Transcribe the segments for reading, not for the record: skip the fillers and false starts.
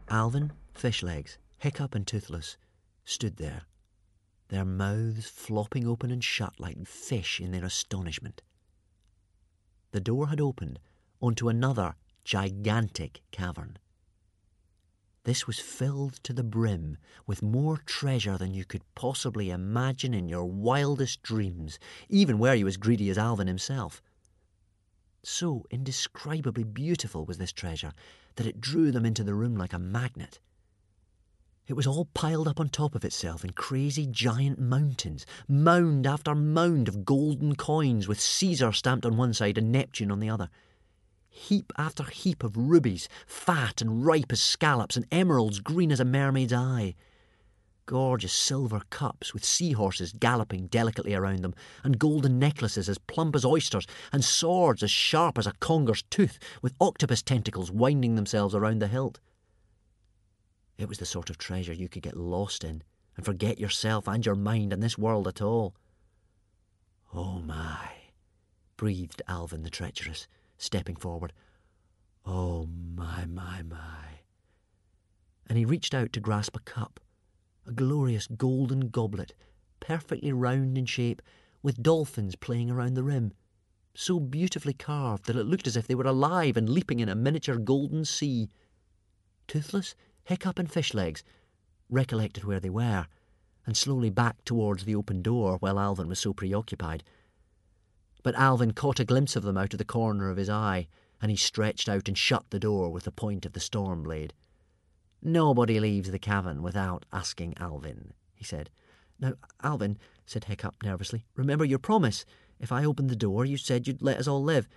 Alvin, Fishlegs, Hiccup and Toothless stood there, their mouths flopping open and shut like fish in their astonishment. The door had opened onto another gigantic cavern. This was filled to the brim with more treasure than you could possibly imagine in your wildest dreams, even were you as greedy as Alvin himself. So indescribably beautiful was this treasure that it drew them into the room like a magnet. It was all piled up on top of itself in crazy giant mountains, mound after mound of golden coins with Caesar stamped on one side and Neptune on the other. Heap after heap of rubies, fat and ripe as scallops, and emeralds green as a mermaid's eye. Gorgeous silver cups with seahorses galloping delicately around them, and golden necklaces as plump as oysters, and swords as sharp as a conger's tooth, with octopus tentacles winding themselves around the hilt. It was the sort of treasure you could get lost in and forget yourself and your mind and this world at all. "Oh my," breathed Alvin the treacherous, stepping forward. "Oh my, my, my." And he reached out to grasp a cup, a glorious golden goblet, perfectly round in shape, with dolphins playing around the rim, so beautifully carved that it looked as if they were alive and leaping in a miniature golden sea. Toothless, Hiccup and Fishlegs recollected where they were, and slowly backed towards the open door while Alvin was so preoccupied. But Alvin caught a glimpse of them out of the corner of his eye, and he stretched out and shut the door with the point of the storm blade. "Nobody leaves the cavern without asking Alvin," he said. "Now, Alvin," said Hiccup nervously, "remember your promise. If I opened the door, you said you'd let us all live."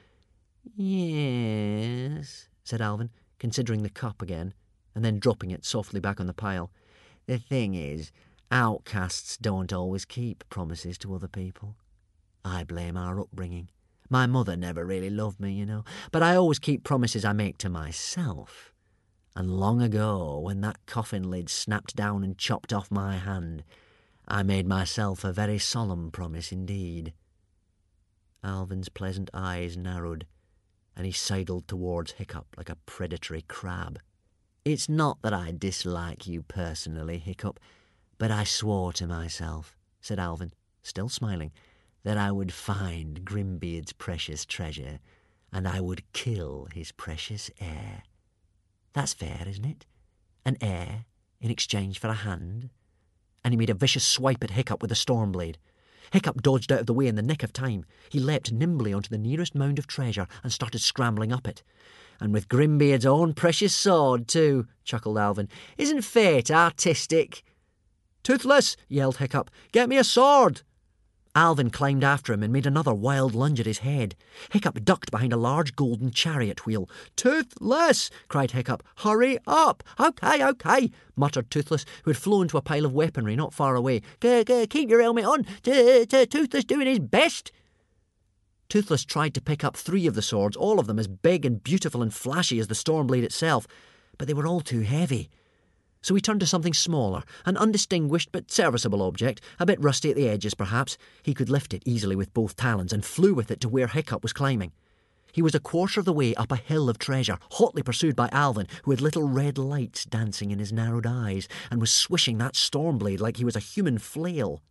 "Yes," said Alvin, considering the cup again, and then dropping it softly back on the pile. "The thing is, outcasts don't always keep promises to other people. I blame our upbringing. My mother never really loved me, you know, but I always keep promises I make to myself. And long ago, when that coffin lid snapped down and chopped off my hand, I made myself a very solemn promise indeed." Alvin's pleasant eyes narrowed, and he sidled towards Hiccup like a predatory crab. "It's not that I dislike you personally, Hiccup, but I swore to myself," said Alvin, still smiling, "that I would find Grimbeard's precious treasure, and I would kill his precious heir. That's fair, isn't it? An heir in exchange for a hand." And he made a vicious swipe at Hiccup with the storm blade. Hiccup dodged out of the way in the nick of time. He leapt nimbly onto the nearest mound of treasure and started scrambling up it. "And with Grimbeard's own precious sword, too," chuckled Alvin. "Isn't fate artistic?" "Toothless," yelled Hiccup, "get me a sword!" Alvin climbed after him and made another wild lunge at his head. Hiccup ducked behind a large golden chariot wheel. "Toothless!" cried Hiccup. "Hurry up!" Okay, muttered Toothless, who had flown to a pile of weaponry not far away. "Keep your helmet on. Toothless doing his best." Toothless tried to pick up 3 of the swords, all of them as big and beautiful and flashy as the Stormblade itself, but they were all too heavy. So he turned to something smaller, an undistinguished but serviceable object, a bit rusty at the edges perhaps. He could lift it easily with both talons and flew with it to where Hiccup was climbing. He was a quarter of the way up a hill of treasure, hotly pursued by Alvin, who had little red lights dancing in his narrowed eyes, and was swishing that Stormblade like he was a human flail.